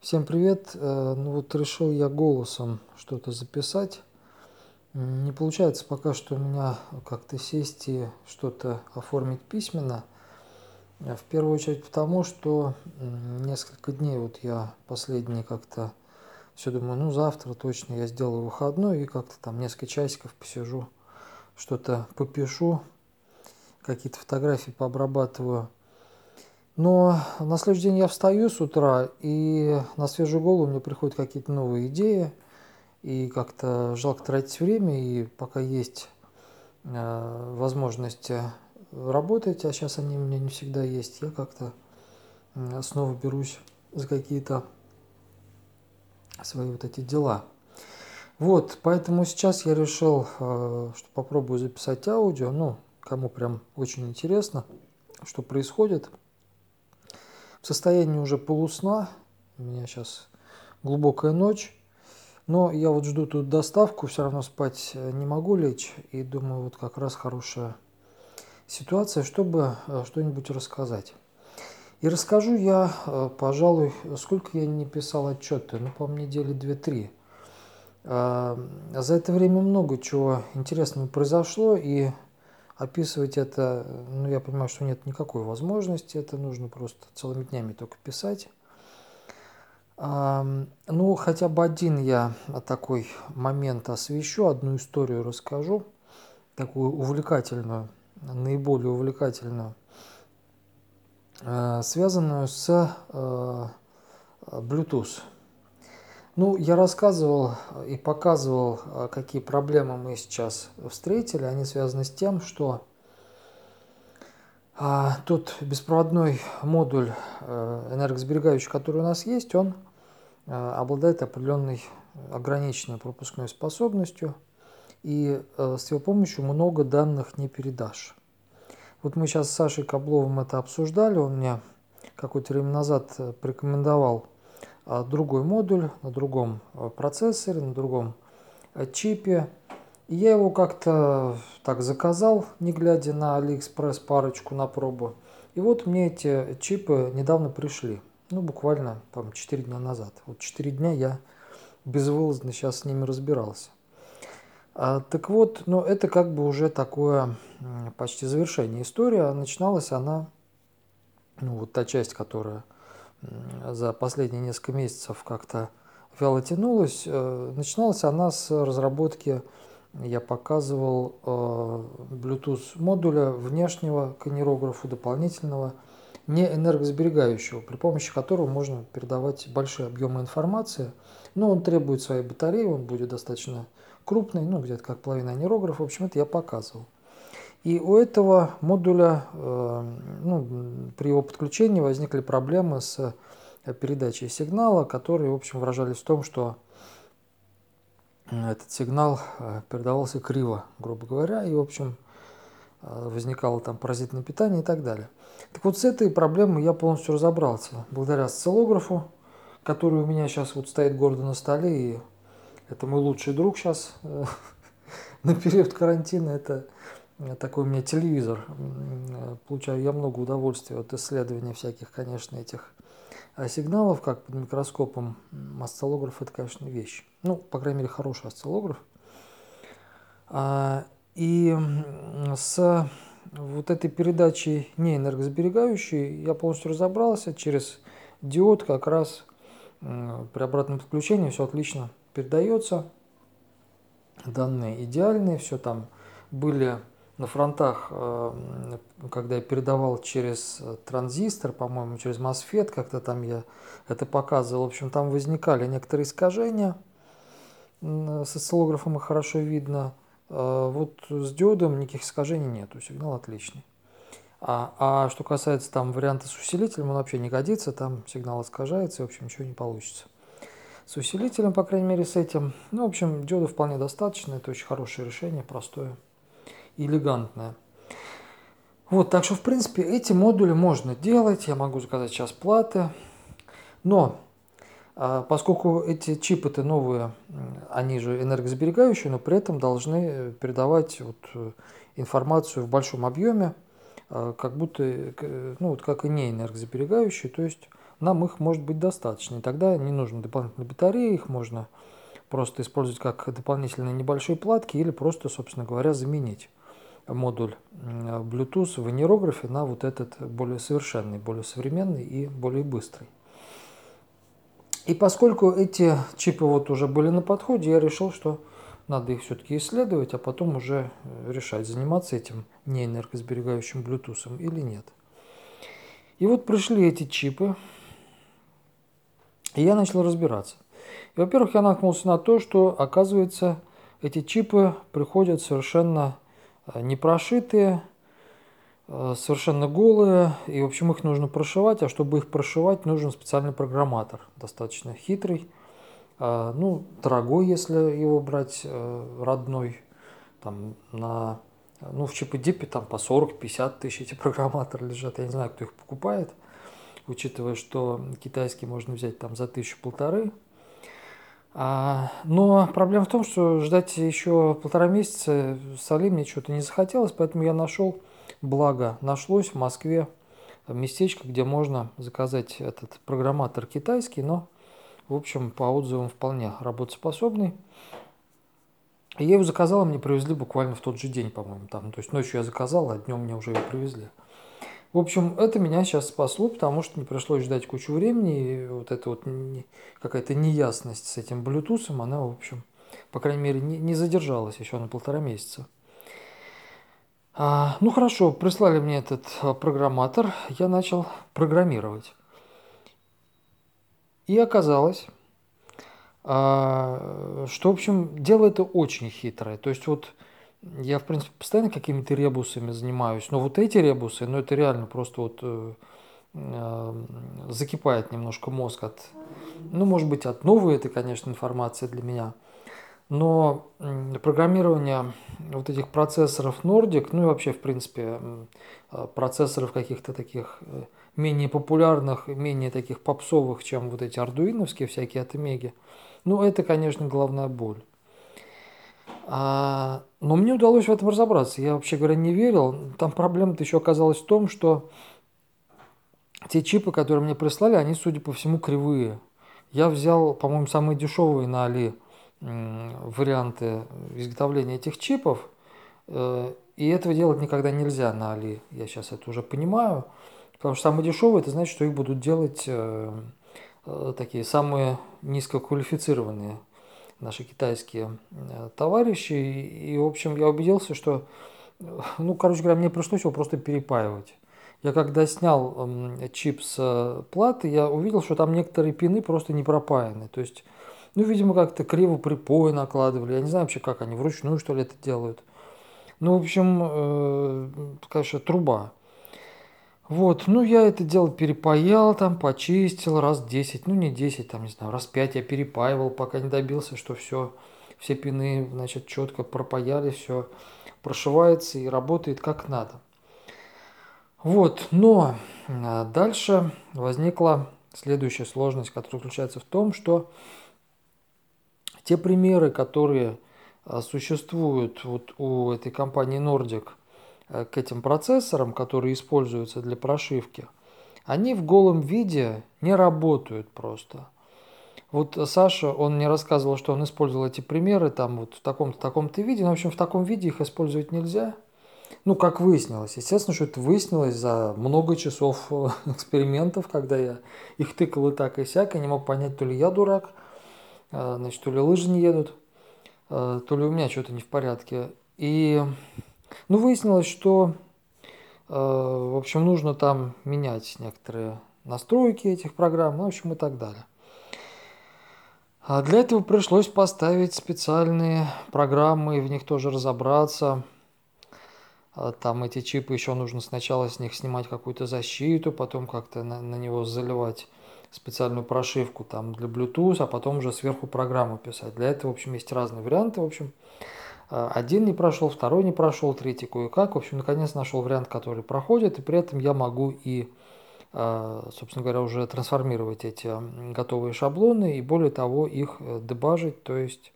Всем привет! Ну вот решил я голосом что-то записать. Не получается пока что у меня как-то сесть и что-то оформить письменно. В первую очередь потому, что несколько дней вот я последние как-то все думаю, ну завтра точно я сделаю выходной и как-то там несколько часиков посижу, что-то попишу, какие-то фотографии пообрабатываю. Но на следующий день я встаю с утра, и на свежую голову мне приходят какие-то новые идеи. И как-то жалко тратить время, и пока есть возможности работать, а сейчас они у меня не всегда есть, я как-то снова берусь за какие-то свои вот эти дела. Вот, поэтому сейчас я решил, что попробую записать аудио, ну, кому прям очень интересно, что происходит. В состоянии уже полусна, у меня сейчас глубокая ночь. Но я вот жду тут доставку, все равно спать не могу лечь. И думаю, вот как раз хорошая ситуация, чтобы что-нибудь рассказать. И расскажу я, пожалуй, сколько я не писал отчеты, ну, по-моему, недели 2-3. За это время много чего интересного произошло, и описывать это, ну, я понимаю, что нет никакой возможности, это нужно просто целыми днями только писать. Ну, хотя бы один я такой момент освещу, одну историю расскажу, такую увлекательную, наиболее увлекательную, связанную с Bluetooth. Ну, я рассказывал и показывал, какие проблемы мы сейчас встретили. Они связаны с тем, что тот беспроводной модуль энергосберегающий, который у нас есть, он обладает определенной ограниченной пропускной способностью, и с его помощью много данных не передашь. Вот мы сейчас с Сашей Кабловым это обсуждали, он мне какое-то время назад порекомендовал другой модуль на другом процессоре, на другом чипе. И я его как-то так заказал, не глядя на AliExpress, парочку на пробу. И вот мне эти чипы недавно пришли. Ну, буквально, по-моему, 4 дня назад. Вот 4 дня я безвылазно сейчас с ними разбирался. Так вот, ну, это как бы уже такое почти завершение истории. Начиналась она, ну, вот та часть, которая за последние несколько месяцев как-то вяло тянулась, начиналась она с разработки, я показывал, Bluetooth модуля внешнего к онирографу, дополнительного, не энергосберегающего, при помощи которого можно передавать большие объемы информации, но он требует своей батареи, он будет достаточно крупный, ну где-то как половина онирографа, в общем, это я показывал. И у этого модуля, ну, при его подключении возникли проблемы с передачей сигнала, которые, в общем, выражались в том, что этот сигнал передавался криво, грубо говоря, и, в общем, возникало там паразитное питание и так далее. Так вот, с этой проблемой я полностью разобрался, благодаря осциллографу, который у меня сейчас вот стоит гордо на столе, и это мой лучший друг сейчас на период карантина, это такой у меня телевизор. Получаю я много удовольствия от исследования всяких, конечно, этих сигналов, как под микроскопом. Осциллограф – это, конечно, вещь. Ну, по крайней мере, хороший осциллограф. И с вот этой передачей не энергосберегающей я полностью разобрался. Через диод как раз при обратном подключении все отлично передается. Данные идеальные, все там были на фронтах, когда я передавал через транзистор, по-моему, через MOSFET, как-то там я это показывал. В общем, там возникали некоторые искажения. С осциллографом их хорошо видно. Вот с диодом никаких искажений нету, сигнал отличный. А что касается там варианта с усилителем, он вообще не годится, там сигнал искажается, и, в общем, ничего не получится. С усилителем, по крайней мере, с этим. Ну, в общем, диода вполне достаточно, это очень хорошее решение, простое и элегантное. Вот, так что, в принципе, эти модули можно делать, я могу заказать сейчас платы, но поскольку эти чипы-то новые, они же энергосберегающие, но при этом должны передавать вот информацию в большом объеме, как будто, ну вот как и не энергосберегающие, то есть нам их может быть достаточно. И тогда не нужно дополнительные батареи, их можно просто использовать как дополнительные небольшие платки или просто, собственно говоря, заменить модуль Bluetooth в нейрографе на вот этот более совершенный, более современный и более быстрый. И поскольку эти чипы вот уже были на подходе, я решил, что надо их все-таки исследовать, а потом уже решать, заниматься этим неэнергосберегающим Bluetooth или нет. И вот пришли эти чипы, и я начал разбираться. И, во-первых, я наткнулся на то, что, оказывается, эти чипы приходят совершенно не прошитые, совершенно голые, и, в общем, их нужно прошивать, а чтобы их прошивать, нужен специальный программатор, достаточно хитрый, ну, дорогой, если его брать родной, там, ну, в чип-и-дипе там по 40-50 тысяч эти программаторы лежат, я не знаю, кто их покупает, учитывая, что китайский можно взять там за 1000-1500. Но проблема в том, что ждать еще 1,5 месяца с Али мне что-то не захотелось, поэтому я нашел, благо нашлось в Москве местечко, где можно заказать этот программатор китайский, но, в общем, по отзывам вполне работоспособный. И я его заказал, и мне привезли буквально в тот же день, по-моему, там. То есть ночью я заказал, а днем мне уже его привезли. В общем, это меня сейчас спасло, потому что не пришлось ждать кучу времени, и вот эта вот какая-то неясность с этим Bluetooth, она, в общем, по крайней мере, не задержалась еще на 1,5 месяца. Ну хорошо, прислали мне этот программатор, я начал программировать. И оказалось, что, в общем, дело это очень хитрое. То есть вот я, в принципе, постоянно какими-то ребусами занимаюсь, но вот эти ребусы, ну это реально просто вот закипает немножко мозг от, ну, может быть, от новой этой, конечно, информации для меня, но программирование вот этих процессоров Nordic, ну и вообще, в принципе, процессоров каких-то таких менее популярных, менее таких попсовых, чем вот эти ардуиновские всякие от Омеги, ну, это, конечно, головная боль. Но мне удалось в этом разобраться. Я, вообще говоря, не верил. Там проблема-то еще оказалась в том, что те чипы, которые мне прислали, они, судя по всему, кривые. Я взял, по-моему, самые дешевые на Али варианты изготовления этих чипов. И этого делать никогда нельзя на Али. Я сейчас это уже понимаю. Потому что самые дешевые, это значит, что их будут делать такие самые низкоквалифицированные наши китайские товарищи. И, в общем, я убедился, что, ну, короче говоря, мне пришлось его просто перепаивать. Я когда снял чип с платы, я увидел, что там некоторые пины просто не пропаяны. То есть, ну, видимо, как-то криво припои накладывали. Я не знаю вообще, как они, вручную, что ли, это делают. Ну, в общем, конечно, труба. Вот, ну, я это дело перепаял, там, почистил раз 10, ну, не 10, там, не знаю, раз 5 я перепаивал, пока не добился, что все пины, значит, четко пропаяли, все прошивается и работает как надо. Вот, но дальше возникла следующая сложность, которая заключается в том, что те примеры, которые существуют вот у этой компании Nordic к этим процессорам, которые используются для прошивки, они в голом виде не работают просто. Вот Саша, он мне рассказывал, что он использовал эти примеры там вот в таком-то виде, но в общем в таком виде их использовать нельзя. Ну, как выяснилось. Естественно, что это выяснилось за много часов экспериментов, когда я их тыкал и так, и сяк, и не мог понять, то ли я дурак, значит, то ли лыжи не едут, то ли у меня что-то не в порядке. И, ну, выяснилось, что, в общем, нужно там менять некоторые настройки этих программ, ну, в общем, и так далее. А для этого пришлось поставить специальные программы и в них тоже разобраться. Там эти чипы еще нужно сначала с них снимать какую-то защиту, потом как-то на него заливать специальную прошивку там для Bluetooth, а потом уже сверху программу писать. Для этого, в общем, есть разные варианты. В общем, один не прошел, второй не прошел, третий кое-как. В общем, наконец нашел вариант, который проходит, и при этом я могу и, собственно говоря, уже трансформировать эти готовые шаблоны, и более того, их дебажить, то есть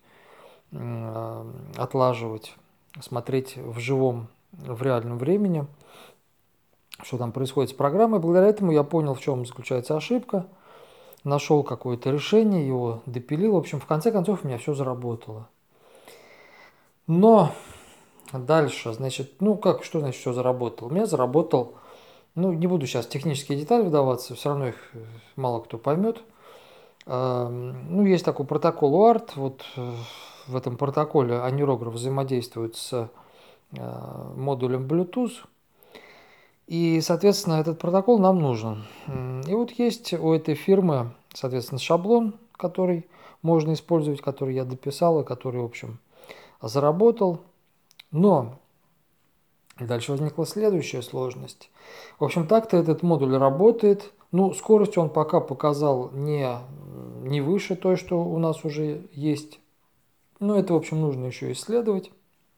отлаживать, смотреть в реальном времени, что там происходит с программой. Благодаря этому я понял, в чем заключается ошибка, нашел какое-то решение, его допилил. В общем, в конце концов у меня все заработало. Но дальше, значит, ну как, что значит все заработало? У меня заработал, ну не буду сейчас в технические детали вдаваться, все равно их мало кто поймет. Ну, есть такой протокол UART, вот в этом протоколе анирограф взаимодействует с модулем Bluetooth, и, соответственно, этот протокол нам нужен. И вот есть у этой фирмы, соответственно, шаблон, который можно использовать, который я дописал и который, в общем, заработал. Но дальше возникла следующая сложность. В общем, так-то этот модуль работает. Ну, скорость он пока показал не выше той, что у нас уже есть. Но это, в общем, нужно еще исследовать.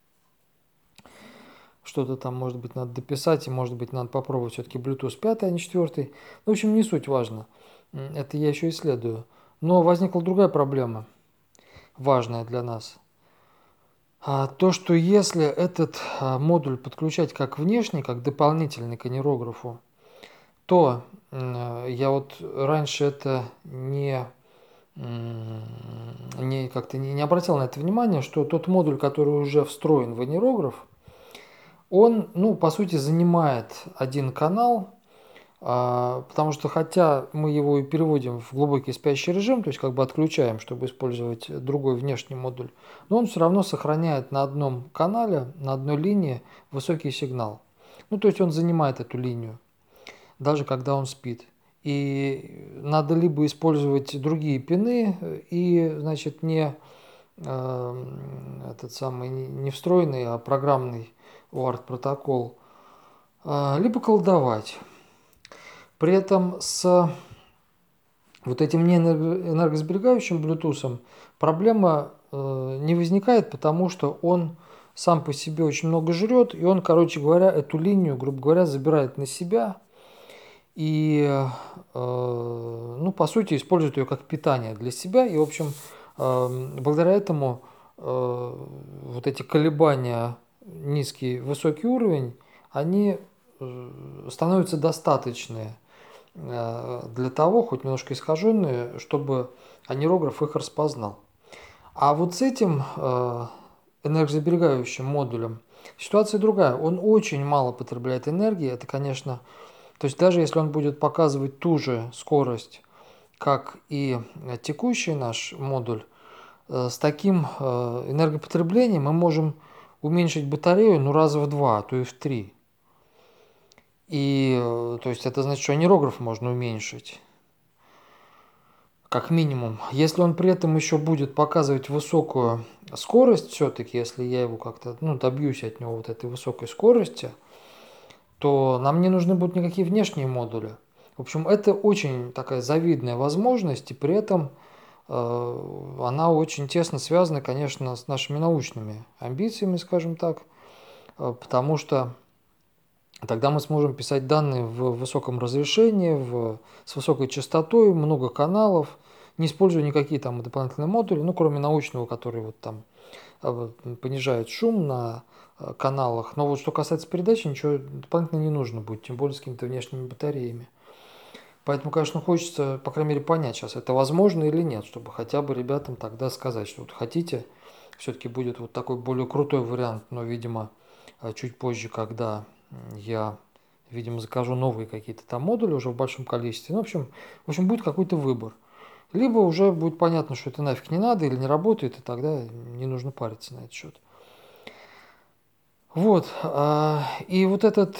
Что-то там, может быть, надо дописать, и, может быть, надо попробовать все-таки Bluetooth 5, а не 4. В общем, не суть важно. Это я еще исследую. Но возникла другая проблема, важная для нас. То, что если этот модуль подключать как внешний, как дополнительный к анирографу, то я вот раньше это как-то не обратил на это внимание, что тот модуль, который уже встроен в анирограф, он, ну, по сути, занимает один канал, потому что хотя мы его и переводим в глубокий спящий режим, то есть как бы отключаем, чтобы использовать другой внешний модуль, но он все равно сохраняет на одном канале, на одной линии высокий сигнал. Ну, то есть он занимает эту линию, даже когда он спит. И надо либо использовать другие пины и, значит, не этот самый не встроенный, а программный UART протокол, либо колдовать. При этом с вот этим неэнергосберегающим Bluetooth проблема не возникает, потому что он сам по себе очень много жрет, и он, короче говоря, эту линию, грубо говоря, забирает на себя и, ну, по сути, использует ее как питание для себя. И, в общем, благодаря этому вот эти колебания, низкий, высокий уровень, они становятся достаточные для того, хоть немножко искаженные, чтобы анирограф их распознал. А вот с этим энергосберегающим модулем ситуация другая. Он очень мало потребляет энергии. Это, конечно, то есть даже если он будет показывать ту же скорость, как и текущий наш модуль, с таким энергопотреблением мы можем уменьшить батарею ну, раза в 2, а то и в 3. И то есть это значит, что анирограф можно уменьшить, как минимум. Если он при этом еще будет показывать высокую скорость все-таки, если я его как-то добьюсь от него вот этой высокой скорости, то нам не нужны будут никакие внешние модули. В общем, это очень такая завидная возможность, и при этом она очень тесно связана, конечно, с нашими научными амбициями, скажем так, потому что тогда мы сможем писать данные в высоком разрешении, с высокой частотой, много каналов, не используя никакие там дополнительные модули, ну, кроме научного, который вот там понижает шум на каналах. Но вот что касается передачи, ничего дополнительно не нужно будет, тем более с какими-то внешними батареями. Поэтому, конечно, хочется, по крайней мере, понять сейчас, это возможно или нет, чтобы хотя бы ребятам тогда сказать, что вот хотите, все-таки будет вот такой более крутой вариант, но, видимо, чуть позже, когда я, видимо, закажу новые какие-то там модули уже в большом количестве. Ну, в общем, будет какой-то выбор. Либо уже будет понятно, что это нафиг не надо или не работает, и тогда не нужно париться на этот счет. Вот. И вот этот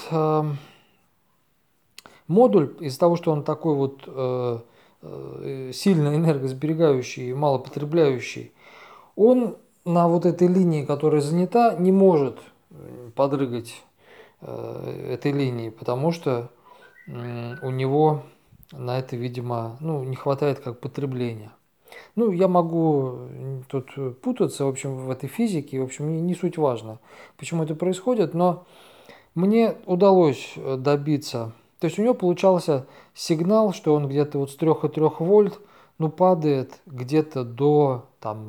модуль, из-за того, что он такой вот сильно энергосберегающий и малопотребляющий, он на вот этой линии, которая занята, не может подрыгать этой линии, потому что у него на это, видимо, не хватает как потребления. Ну, я могу тут путаться, в общем, в этой физике, в общем, не суть важно, почему это происходит, но мне удалось добиться, то есть у него получался сигнал, что он где-то вот с 3,3 вольт, падает где-то до там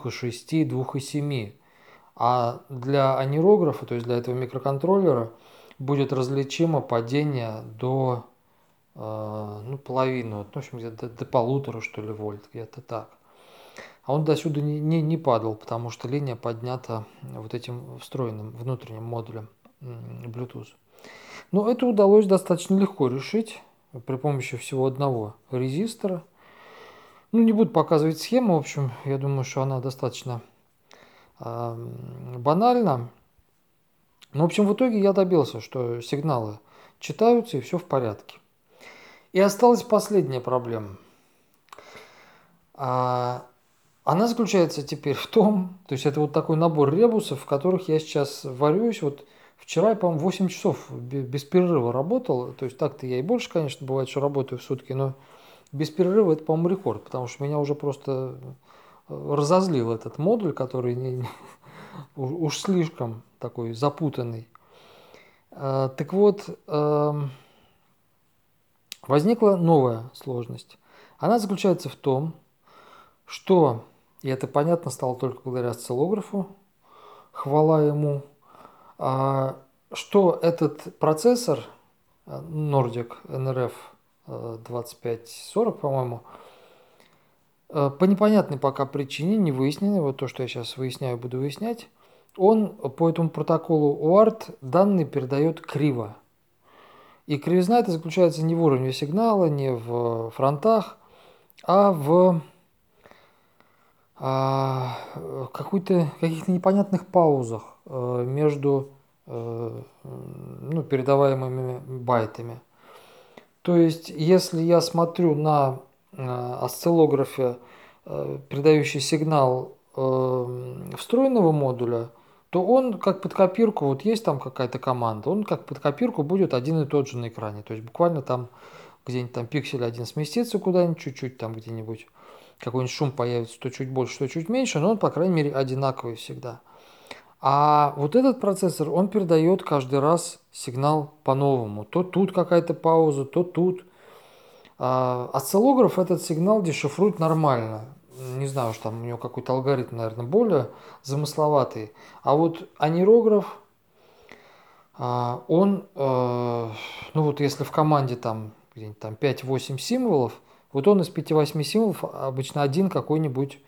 2,6, 2,7. А для анирографа, то есть для этого микроконтроллера, будет различимо падение до половины, в общем, где-то до 1,5, что ли, вольт, где-то так. А он до сюда не падал, потому что линия поднята вот этим встроенным внутренним модулем Bluetooth. Но это удалось достаточно легко решить при помощи всего одного резистора. Не буду показывать схему, в общем, я думаю, что она достаточно банальна. Но, в общем, в итоге я добился, что сигналы читаются и все в порядке. И осталась последняя проблема. Она заключается теперь в том, то есть это вот такой набор ребусов, в которых я сейчас варюсь. Вот вчера я, по-моему, 8 часов без перерыва работал. То есть так-то я и больше, конечно, бывает, что работаю в сутки, но без перерыва это, по-моему, рекорд, потому что меня уже просто разозлил этот модуль, который уж слишком такой запутанный. Так вот, возникла новая сложность. Она заключается в том, что, и это понятно стало только благодаря осциллографу, хвала ему, что этот процессор Nordic NRF 2540, по-моему, по непонятной пока причине, не выясненной, вот то, что я сейчас выясняю, буду выяснять, он по этому протоколу UART данные передает криво. И кривизна это заключается не в уровне сигнала, не в фронтах, а в каких-то непонятных паузах между передаваемыми байтами. То есть, если я смотрю на осциллографе передающий сигнал встроенного модуля, то он как под копирку, вот есть там какая-то команда, он как под копирку будет один и тот же на экране. То есть буквально там где-нибудь там пиксель один сместится куда-нибудь, чуть-чуть там где-нибудь какой-нибудь шум появится, то чуть больше, то чуть меньше, но он, по крайней мере, одинаковый всегда. А вот этот процессор, он передает каждый раз сигнал по-новому. То тут какая-то пауза, то тут. Осциллограф этот сигнал дешифрует нормально. Не знаю, что там у него какой-то алгоритм, наверное, более замысловатый. А вот анирограф, он, если в команде там где-нибудь там 5-8 символов, вот он из 5-8 символов обычно один какой-нибудь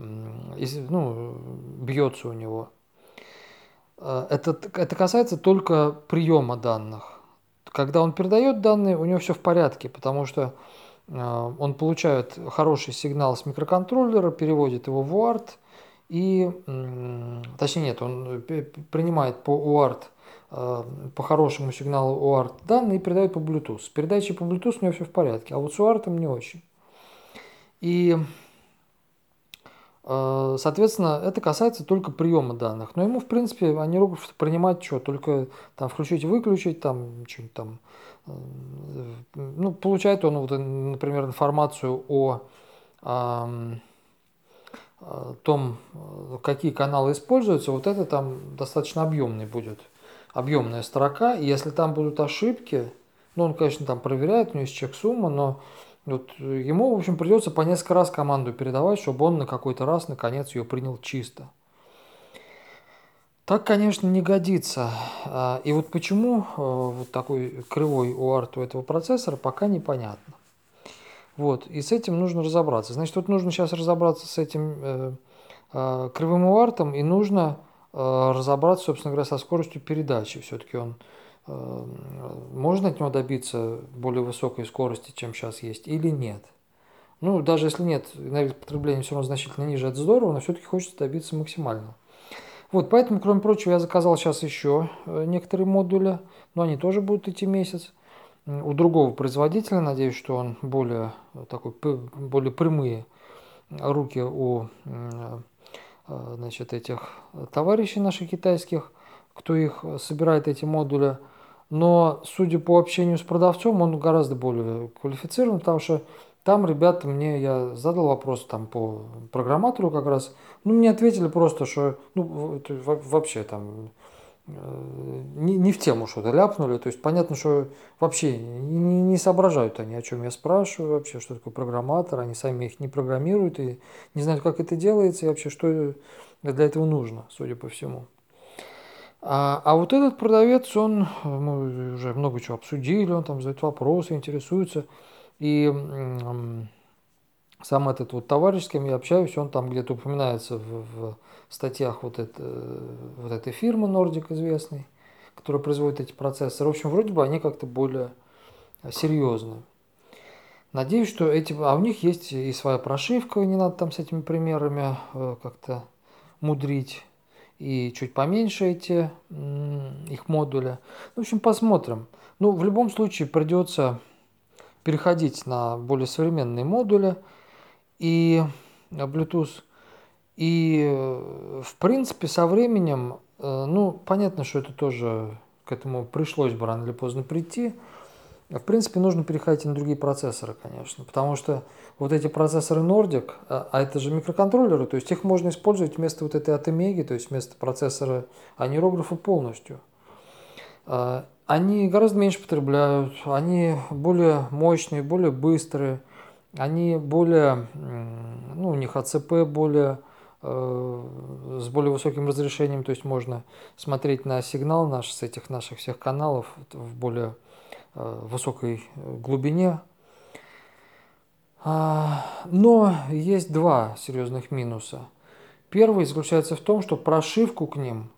бьется у него. Это касается только приема данных. Когда он передает данные, у него все в порядке, потому что он получает хороший сигнал с микроконтроллера, переводит его в UART, точнее нет, он принимает по UART, по хорошему сигналу UART данные и передает по Bluetooth. С передачей по Bluetooth у него все в порядке, а вот с UART не очень. И соответственно, это касается только приема данных. Но ему, в принципе, анирограф принимать что? Только там включить-выключить, там что-нибудь там. Получает он, например, информацию о том, какие каналы используются. Вот это там достаточно объемный будет, объемная строка. И если там будут ошибки, он, конечно, там проверяет, у него есть чек-сумма, но вот ему, в общем, придется по несколько раз команду передавать, чтобы он на какой-то раз, наконец, ее принял чисто. Так, конечно, не годится. И вот почему вот такой кривой UART у этого процессора, пока непонятно. Вот, и с этим нужно разобраться. Значит, вот нужно сейчас разобраться с этим кривым UART, и нужно разобраться, собственно говоря, со скоростью передачи. Все-таки можно от него добиться более высокой скорости, чем сейчас есть, или нет. Даже если нет, энергопотребление все равно значительно ниже, это здорово, но все-таки хочется добиться максимального. Вот, поэтому, кроме прочего, я заказал сейчас еще некоторые модули, но они тоже будут идти месяц. У другого производителя, надеюсь, что он более прямые руки у этих товарищей наших китайских, кто их собирает, эти модули. Но, судя по общению с продавцом, он гораздо более квалифицирован, потому что там ребята я задал вопрос там по программатору как раз, мне ответили просто, что вообще там не в тему что-то ляпнули, то есть понятно, что вообще не соображают они, о чем я спрашиваю вообще, что такое программатор, они сами их не программируют и не знают, как это делается и вообще, что для этого нужно, судя по всему. А вот этот продавец, мы уже много чего обсудили, он там задает вопросы, интересуется. И сам этот вот товарищ, с кем я общаюсь, он там где-то упоминается в статьях вот этой фирмы Nordic известной, которая производит эти процессоры. В общем, вроде бы они как-то более серьезные. Надеюсь, что а у них есть и своя прошивка, не надо там с этими примерами как-то мудрить. И чуть поменьше эти их модули. В общем, посмотрим. Ну, в любом случае придется переходить на более современные модули и Bluetooth. И, в принципе, со временем, ну, понятно, что это тоже к этому пришлось бы рано или поздно прийти. В принципе, нужно переходить и на другие процессоры, конечно, потому что вот эти процессоры Nordic, а это же микроконтроллеры, то есть их можно использовать вместо вот этой Атомеги, то есть вместо процессора анирографа полностью. Они гораздо меньше потребляют, они более мощные, более быстрые, они более, ну, у них АЦП более с более высоким разрешением, то есть можно смотреть на сигнал наш с этих наших всех каналов в более высокой глубине. Но есть два серьезных минуса. Первый заключается в том, что прошивку к ним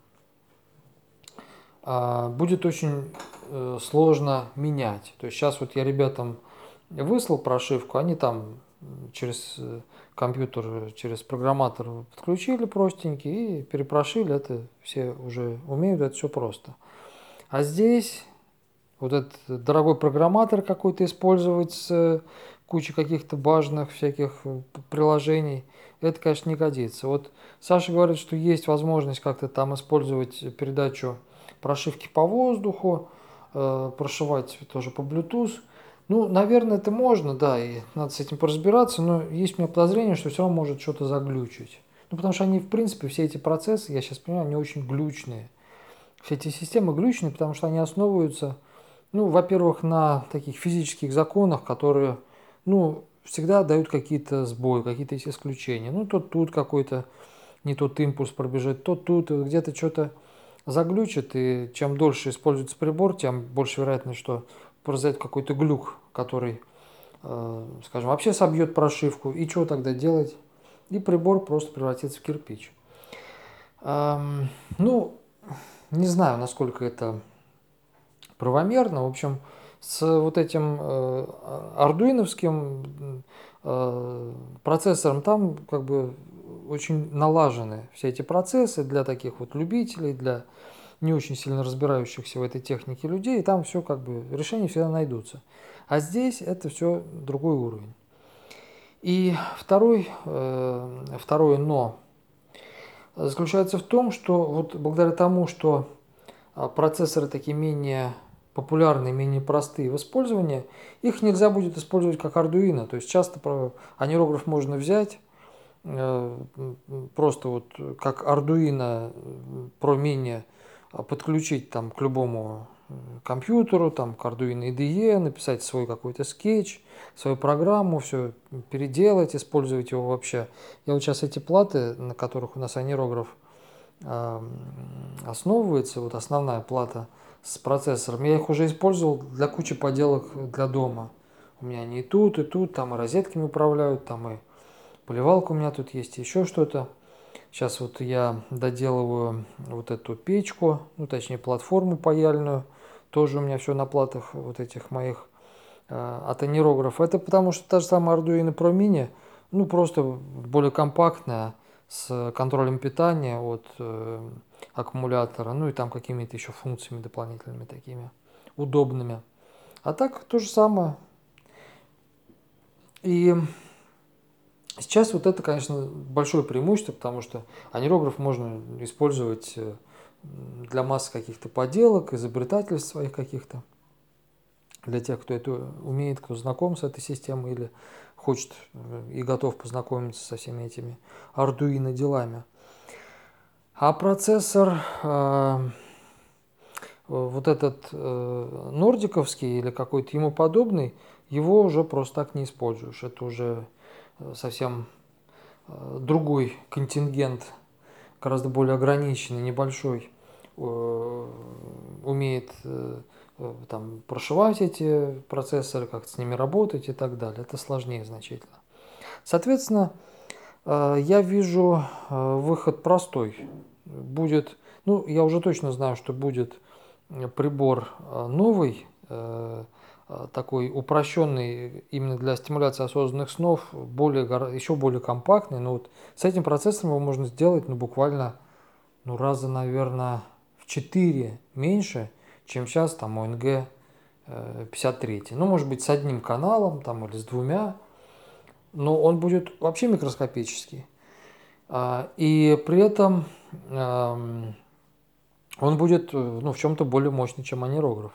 будет очень сложно менять. То есть сейчас вот я ребятам выслал прошивку, они там через компьютер, через программатор подключили простенький и перепрошили. Это все уже умеют, это все просто. А здесь вот этот дорогой программатор какой-то использовать с кучей каких-то важных всяких приложений, это, конечно, не годится. Вот Саша говорит, что есть возможность как-то там использовать передачу прошивки по воздуху, прошивать тоже по Bluetooth. Ну, наверное, это можно, да, и надо с этим поразбираться, но есть у меня подозрение, что все равно может что-то заглючить. Ну, потому что они, в принципе, все эти процессы, я сейчас понимаю, они очень глючные. Все эти системы глючные, потому что они основываются, ну, во-первых, на таких физических законах, которые, ну, всегда дают какие-то сбои, какие-то есть исключения. Ну, то тут какой-то не тот импульс пробежит, то тут где-то что-то заглючит, и чем дольше используется прибор, тем больше вероятность, что произойдет какой-то глюк, который, скажем, вообще собьет прошивку. И что тогда делать? И прибор просто превратится в кирпич. Ну, не знаю, насколько это правомерно. В общем, с вот этим ардуиновским процессором там как бы очень налажены все эти процессы для таких вот любителей, для не очень сильно разбирающихся в этой технике людей, и там все как бы, решения всегда найдутся. А здесь это все другой уровень. И второе но заключается в том, что вот благодаря тому, что процессоры такие менее популярные, менее простые в использовании, их нельзя будет использовать как Arduino. То есть часто анирограф можно взять, просто вот как Arduino Pro Mini подключить там к любому компьютеру, там к Arduino IDE, написать свой какой-то скетч, свою программу, все переделать, использовать его вообще. Я вот сейчас эти платы, на которых у нас анирограф основывается, вот основная плата с процессором, я их уже использовал для кучи поделок для дома. У меня они и тут, там и розетками управляют, там и поливалка у меня тут есть, еще что-то. Сейчас вот я доделываю вот эту печку, ну точнее платформу паяльную, тоже у меня все на платах вот этих моих от анирографа. Это потому что та же самая Arduino Pro Mini, ну просто более компактная, с контролем питания от аккумулятора, ну и там какими-то еще функциями дополнительными такими удобными. А так то же самое. И сейчас вот это, конечно, большое преимущество, потому что анирограф можно использовать для массы каких-то поделок, изобретательств своих каких-то, для тех, кто это умеет, кто знаком с этой системой или хочет и готов познакомиться со всеми этими Arduino делами. А процессор вот этот нордиковский или какой-то ему подобный, его уже просто так не используешь. Это уже совсем другой контингент, гораздо более ограниченный, небольшой умеет там прошивать эти процессоры, как с ними работать и так далее. Это сложнее значительно. Соответственно, я вижу выход простой. Будет, ну, я уже точно знаю, что будет прибор новый, такой упрощенный именно для стимуляции осознанных снов, еще более компактный. Но вот с этим процессором его можно сделать, ну, буквально, ну, раза, наверное, в 4 меньше, чем сейчас там ОНГ 53. Ну, может быть, с одним каналом там или с двумя, но он будет вообще микроскопический. И при этом он будет, ну, в чем-то более мощный, чем анирограф.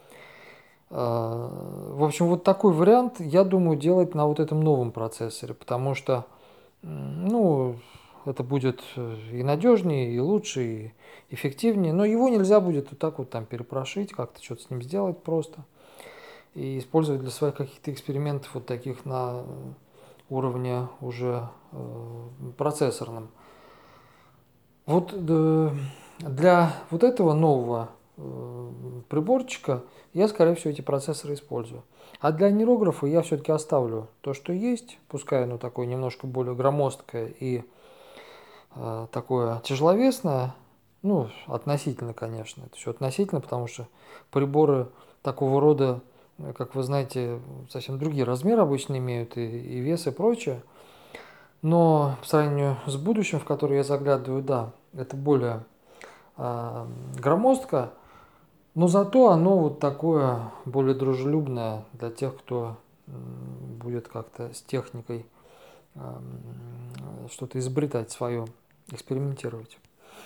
В общем, вот такой вариант, я думаю, делать на вот этом новом процессоре, потому что, ну, это будет и надежнее, и лучше, и эффективнее, но его нельзя будет вот так вот там перепрошить, как-то что-то с ним сделать просто и использовать для своих каких-то экспериментов вот таких на уровне уже процессорном. Вот для вот этого нового приборчика я, скорее всего, эти процессоры использую. А для нейрографа я все-таки оставлю то, что есть, пускай оно такое немножко более громоздкое и такое тяжеловесное, ну, относительно, конечно, это все относительно, потому что приборы такого рода, как вы знаете, совсем другие размеры обычно имеют, и вес, и прочее. Но по сравнению с будущим, в которое я заглядываю, да, это более громоздко, но зато оно вот такое более дружелюбное для тех, кто будет как-то с техникой что-то изобретать свое, экспериментировать.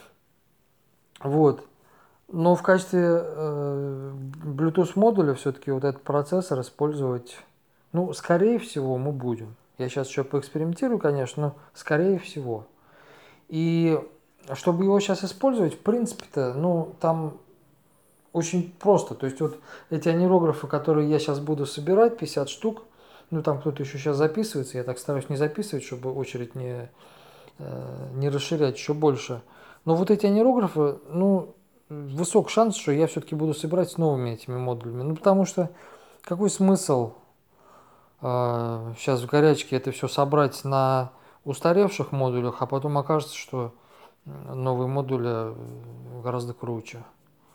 Вот. Но в качестве Bluetooth модуля все-таки вот этот процессор использовать, ну, скорее всего, мы будем. Я сейчас еще поэкспериментирую, конечно, но скорее всего. И чтобы его сейчас использовать, в принципе-то, ну, там очень просто. То есть вот эти анирографы, которые я сейчас буду собирать, 50 штук, ну, там кто-то еще сейчас записывается, я так стараюсь не записывать, чтобы очередь не расширять еще больше. Но вот эти анирографы, ну, высок шанс, что я все-таки буду собирать с новыми этими модулями. Ну, потому что какой смысл сейчас в горячке это все собрать на устаревших модулях, а потом окажется, что новые модули гораздо круче.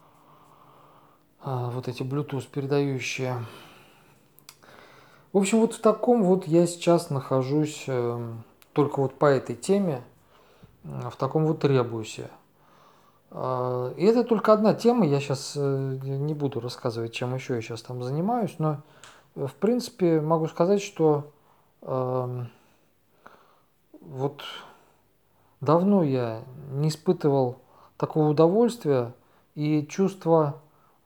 Вот эти Bluetooth передающие. В общем, вот в таком вот я сейчас нахожусь только вот по этой теме, в таком вот ребусе. И это только одна тема, я сейчас не буду рассказывать, чем еще я сейчас там занимаюсь, но в принципе могу сказать, что вот давно я не испытывал такого удовольствия и чувства,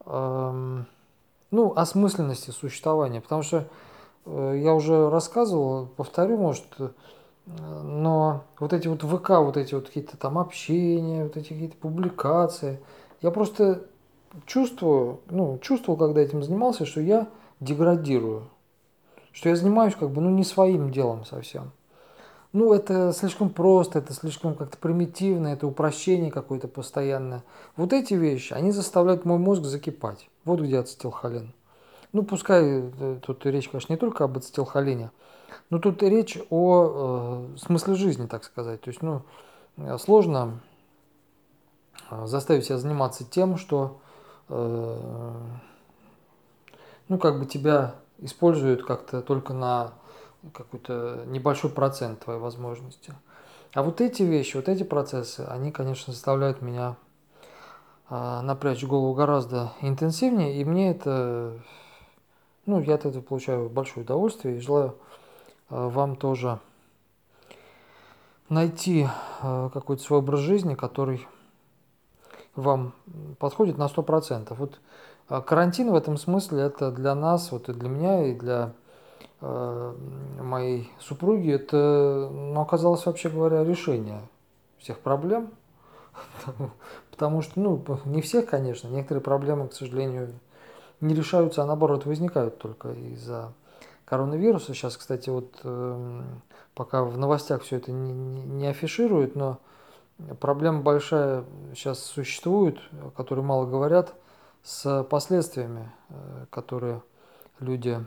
ну, осмысленности существования, потому что я уже рассказывал, повторю, может, но вот эти вот ВК, вот эти вот какие-то там общения, вот эти какие-то публикации, я просто чувствую, ну, чувствовал, когда этим занимался, что я деградирую, что я занимаюсь как бы, ну, не своим делом совсем. Ну, это слишком просто, это слишком как-то примитивно, это упрощение какое-то постоянное. Вот эти вещи, они заставляют мой мозг закипать. Вот где ацетилхолин. Ну, пускай тут речь, конечно, не только об ацетилхолине, но тут речь о смысле жизни, так сказать. То есть, ну, сложно заставить себя заниматься тем, что, ну, как бы тебя используют как-то только на какой-то небольшой процент твоей возможности. А вот эти вещи, вот эти процессы, они, конечно, заставляют меня напрячь голову гораздо интенсивнее, и мне это, ну, я от этого получаю большое удовольствие, и желаю вам тоже найти какой-то свой образ жизни, который вам подходит на 100%. Вот карантин в этом смысле это для нас, вот и для меня, и для моей супруги, это, ну, оказалось, вообще говоря, решение всех проблем. Потому что, ну, не всех, конечно, некоторые проблемы, к сожалению, не решаются, а наоборот возникают только из-за коронавируса. Сейчас, кстати, вот пока в новостях все это не афишируют, но проблема большая сейчас существует, о которой мало говорят, с последствиями, которые люди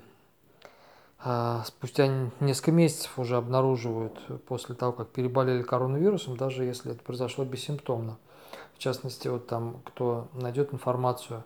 спустя несколько месяцев уже обнаруживают после того, как переболели коронавирусом, даже если это произошло бессимптомно. В частности, вот там, кто найдет информацию,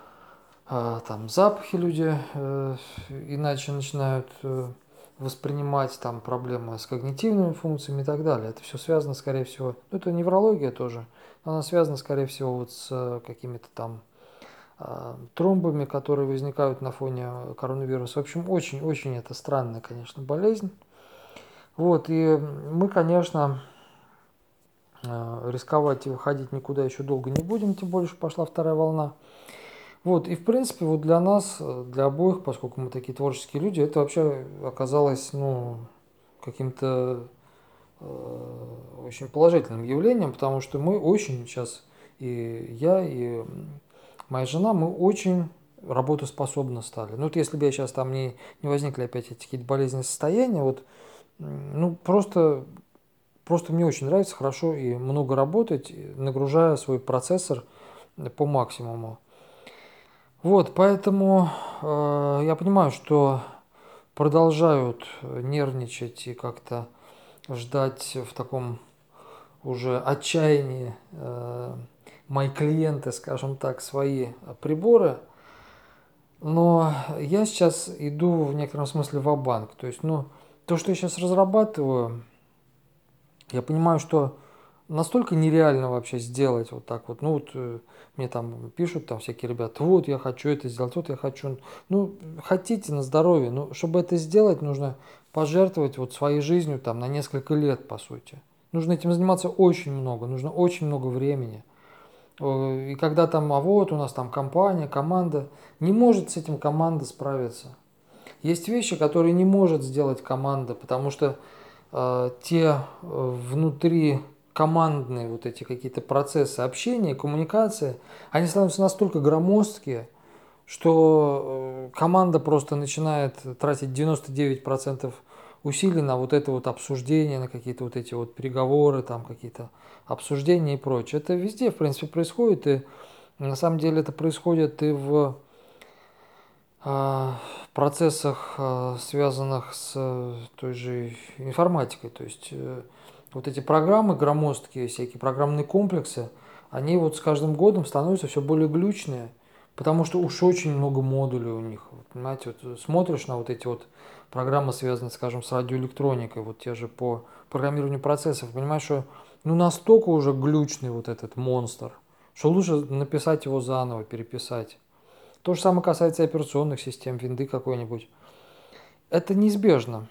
там запахи люди иначе начинают воспринимать, там проблемы с когнитивными функциями и так далее. Это все связано, скорее всего, ну, это неврология тоже, но она связана, скорее всего, вот с какими-то там тромбами, которые возникают на фоне коронавируса. В общем, очень-очень это странная, конечно, болезнь. Вот, и мы, конечно, рисковать и выходить никуда еще долго не будем, тем более, что пошла вторая волна. Вот, и в принципе, вот для нас, для обоих, поскольку мы такие творческие люди, это вообще оказалось, ну, каким-то очень положительным явлением, потому что мы очень сейчас, и я, и моя жена, мы очень работоспособны стали. Ну, вот если бы я сейчас там не возникли опять эти какие-то болезненные состояния, вот, ну, просто мне очень нравится хорошо и много работать, нагружая свой процессор по максимуму. Вот, поэтому я понимаю, что продолжают нервничать и как-то ждать в таком уже отчаянии мои клиенты, скажем так, свои приборы. Но я сейчас иду в некотором смысле ва-банк. То есть, ну, то, что я сейчас разрабатываю, я понимаю, что настолько нереально вообще сделать вот так вот. Ну вот мне там пишут там всякие ребята, вот я хочу это сделать, вот я хочу. Ну, хотите на здоровье, но чтобы это сделать, нужно пожертвовать вот своей жизнью там на несколько лет, по сути. Нужно этим заниматься очень много, нужно очень много времени. И когда там, а вот у нас там компания, команда, не может с этим команда справиться. Есть вещи, которые не может сделать команда, потому что те внутри командные вот эти какие-то процессы общения, коммуникации, они становятся настолько громоздкие, что команда просто начинает тратить 99% усилий на вот это вот обсуждение, на какие-то вот эти вот переговоры, там какие-то обсуждения и прочее. Это везде, в принципе, происходит, и на самом деле это происходит и в процессах, связанных с той же информатикой. То есть вот эти программы громоздкие, всякие программные комплексы, они вот с каждым годом становятся все более глючные, потому что уж очень много модулей у них. Вот, понимаете, вот смотришь на вот эти вот программы, связанные, скажем, с радиоэлектроникой, вот те же по программированию процессов, понимаешь, что ну настолько уже глючный вот этот монстр, что лучше написать его заново, переписать. То же самое касается операционных систем, винды какой-нибудь. Это неизбежно.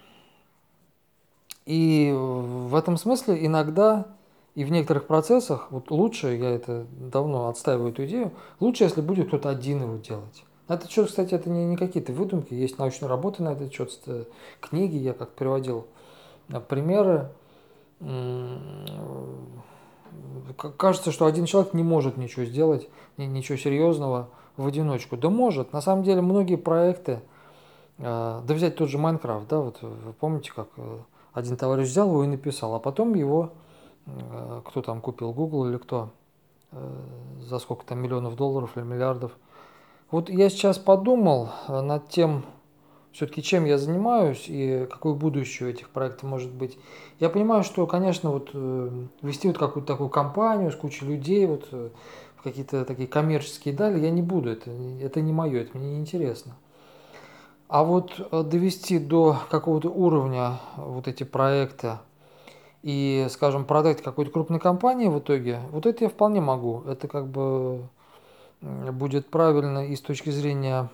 И в этом смысле иногда и в некоторых процессах, вот лучше, я это давно отстаиваю эту идею, лучше, если будет кто-то один его делать. На этот счет, кстати, это не какие-то выдумки, есть научные работы на этот счет, книги, я как приводил примеры. Кажется, что один человек не может ничего сделать, ничего серьезного в одиночку. Да может. На самом деле многие проекты, да взять тот же Майнкрафт, да, вот вы помните, как один товарищ взял его и написал, а потом его, кто там купил, Google или кто, за сколько там миллионов долларов или миллиардов. Вот я сейчас подумал над тем, все-таки чем я занимаюсь и какое будущее у этих проектов может быть. Я понимаю, что, конечно, вот вести вот какую-то такую компанию с кучей людей, вот в какие-то такие коммерческие дали, я не буду, это не мое, это мне не интересно. А вот довести до какого-то уровня вот эти проекты и, скажем, продать какой-то крупной компании в итоге, вот это я вполне могу. Это как бы будет правильно и с точки зрения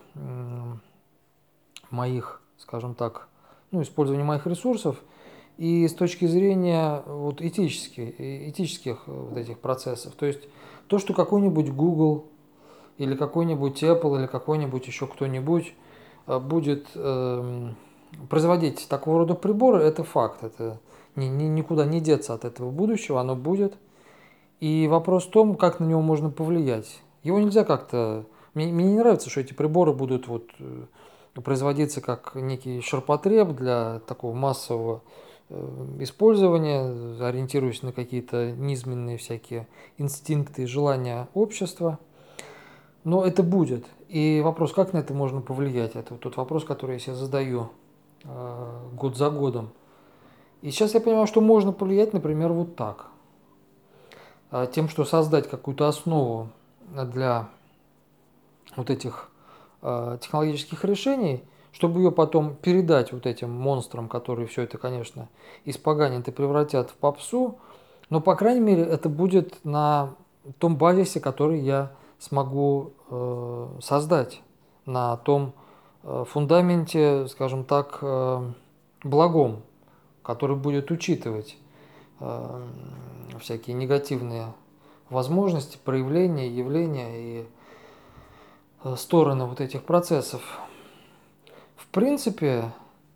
моих, скажем так, ну, использования моих ресурсов, и с точки зрения вот этических вот этих процессов. То есть то, что какой-нибудь Google или какой-нибудь Apple или какой-нибудь еще кто-нибудь будет производить такого рода приборы, это факт. Это никуда не деться от этого будущего, оно будет. И вопрос в том, как на него можно повлиять. Его нельзя как-то... Мне не нравится, что эти приборы будут вот производиться как некий ширпотреб для такого массового использования, ориентируясь на какие-то низменные всякие инстинкты и желания общества. Но это будет. И вопрос, как на это можно повлиять, это вот тот вопрос, который я себе задаю год за годом. И сейчас я понимаю, что можно повлиять, например, вот так. Тем, что создать какую-то основу для вот этих технологических решений, чтобы ее потом передать вот этим монстрам, которые все это, конечно, испоганят и превратят в попсу, но, по крайней мере, это будет на том базисе, который я смогу создать, на том фундаменте, скажем так, благом, который будет учитывать э, всякие негативные возможности, проявления, явления и стороны вот этих процессов. В принципе,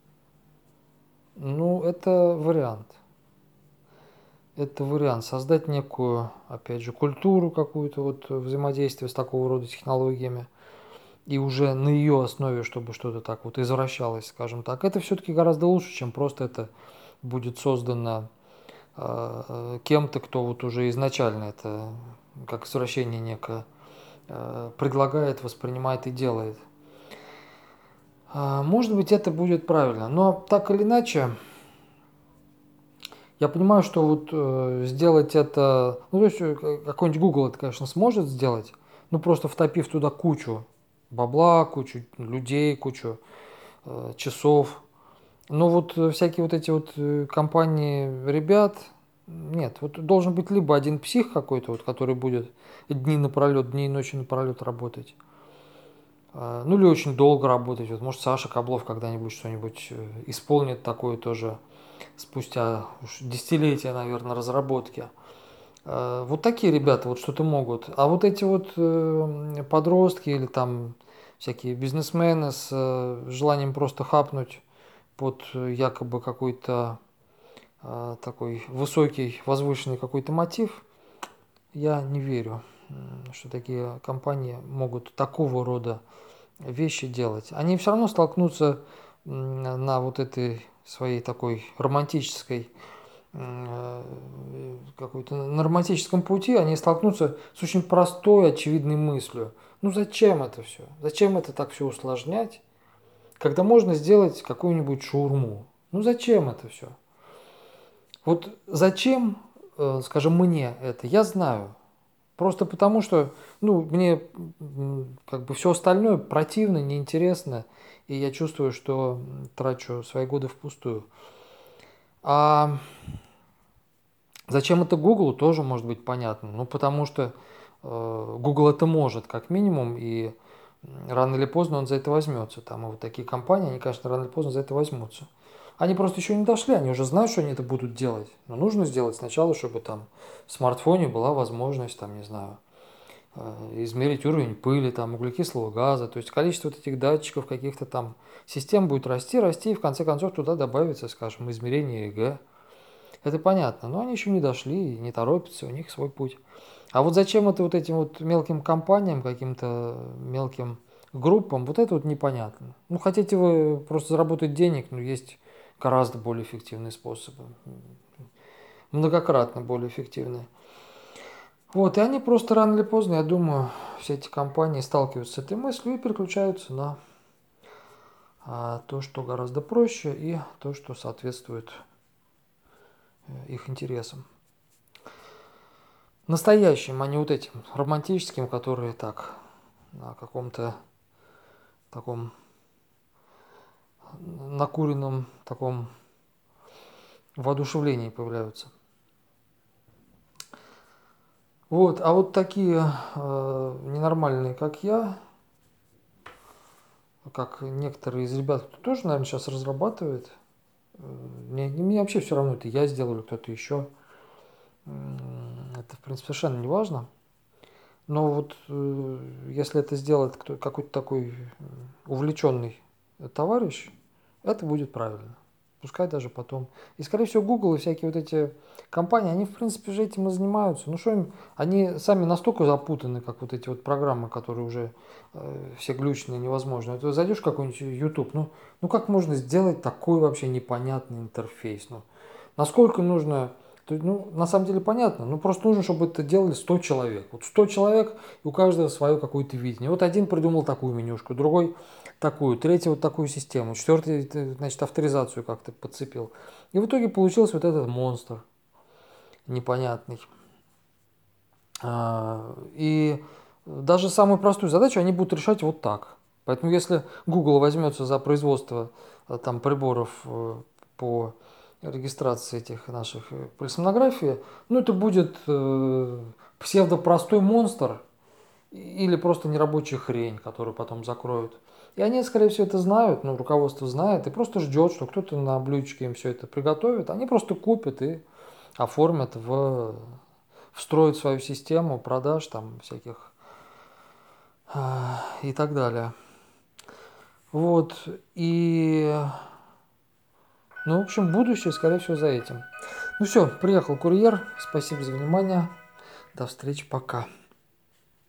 ну, это вариант. Это вариант создать некую, опять же, культуру какую-то вот взаимодействия с такого рода технологиями. И уже на ее основе, чтобы что-то так вот извращалось, скажем так. Это все-таки гораздо лучше, чем просто это будет создано кем-то, кто вот уже изначально это как извращение некое предлагает, воспринимает и делает. Может быть, это будет правильно, но так или иначе, я понимаю, что вот сделать это, ну то есть какой-нибудь Google это, конечно, сможет сделать, ну просто втопив туда кучу бабла, кучу людей, кучу часов. Но вот всякие вот эти вот компании ребят, нет, вот должен быть либо один псих какой-то, вот, который будет дни напролет, дни и ночи напролет работать, ну или очень долго работать. Вот, может, Саша Каблов когда-нибудь что-нибудь исполнит такое тоже спустя уж десятилетия, наверное, разработки. Вот такие ребята вот что-то могут. А вот эти вот подростки или там всякие бизнесмены с желанием просто хапнуть под якобы какой-то такой высокий, возвышенный какой-то мотив, я не верю, что такие компании могут такого рода вещи делать. Они все равно столкнутся на вот этой своей такой романтической какой-то на романтическом пути, они столкнутся с очень простой, очевидной мыслью. Ну зачем это все? Зачем это так все усложнять, когда можно сделать какую-нибудь шаурму? Ну зачем это все? Вот зачем, скажем, мне это, я знаю. Просто потому что, ну, мне как бы все остальное противно, неинтересно, и я чувствую, что трачу свои годы впустую. А зачем это Google, тоже может быть понятно. Ну, потому что Google это может, как минимум, и рано или поздно он за это возьмется. Там и вот такие компании, они, конечно, рано или поздно за это возьмутся. Они просто еще не дошли, они уже знают, что они это будут делать. Но нужно сделать сначала, чтобы там в смартфоне была возможность, там, не знаю, измерить уровень пыли, там, углекислого газа. То есть количество вот этих датчиков, каких-то там систем будет расти, расти, и в конце концов туда добавится, скажем, измерение ЕГЭ. Это понятно, но они еще не дошли, не торопятся, у них свой путь. А вот зачем это вот этим вот мелким компаниям, каким-то мелким группам, вот это вот непонятно. Ну, хотите вы просто заработать денег, но есть гораздо более эффективные способы, многократно более эффективные. Вот, и они просто рано или поздно, я думаю, все эти компании сталкиваются с этой мыслью и переключаются на то, что гораздо проще, и то, что соответствует их интересам. Настоящим, а не вот этим романтическим, которые так на каком-то таком накуренном таком воодушевлении появляются. Вот, а вот такие ненормальные, как я, как некоторые из ребят, кто тоже, наверное, сейчас разрабатывает, мне вообще все равно, это я сделал или кто-то еще, это, в принципе, совершенно не важно. Но вот если это сделает какой-то такой увлеченный товарищ, это будет правильно. Пускай даже потом. И, скорее всего, Google и всякие вот эти компании, они, в принципе, же этим и занимаются. Ну, что им, они сами настолько запутаны, как вот эти вот программы, которые уже все глючные, невозможно. Ты зайдешь в какой-нибудь YouTube, ну как можно сделать такой вообще непонятный интерфейс? Ну, Насколько нужно, ну, на самом деле понятно, ну, просто нужно, чтобы это делали 100 человек. Вот 100 человек, и у каждого свое какое-то видение. Вот один придумал такую менюшку, другой такую, третий вот такую систему, четвертый, значит, авторизацию как-то подцепил. И в итоге получился вот этот монстр непонятный. И даже самую простую задачу они будут решать вот так. Поэтому если Google возьмется за производство там приборов по регистрации этих наших полисомнографии, ну это будет псевдопростой монстр или просто нерабочая хрень, которую потом закроют. И они, скорее всего, это знают, ну, руководство знает, и просто ждет, что кто-то на блюдечке им все это приготовит. Они просто купят и оформят встроить в свою систему продаж там всяких и так далее. Вот. И, ну, в общем, будущее, скорее всего, за этим. Ну все, приехал курьер. Спасибо за внимание. До встречи, пока.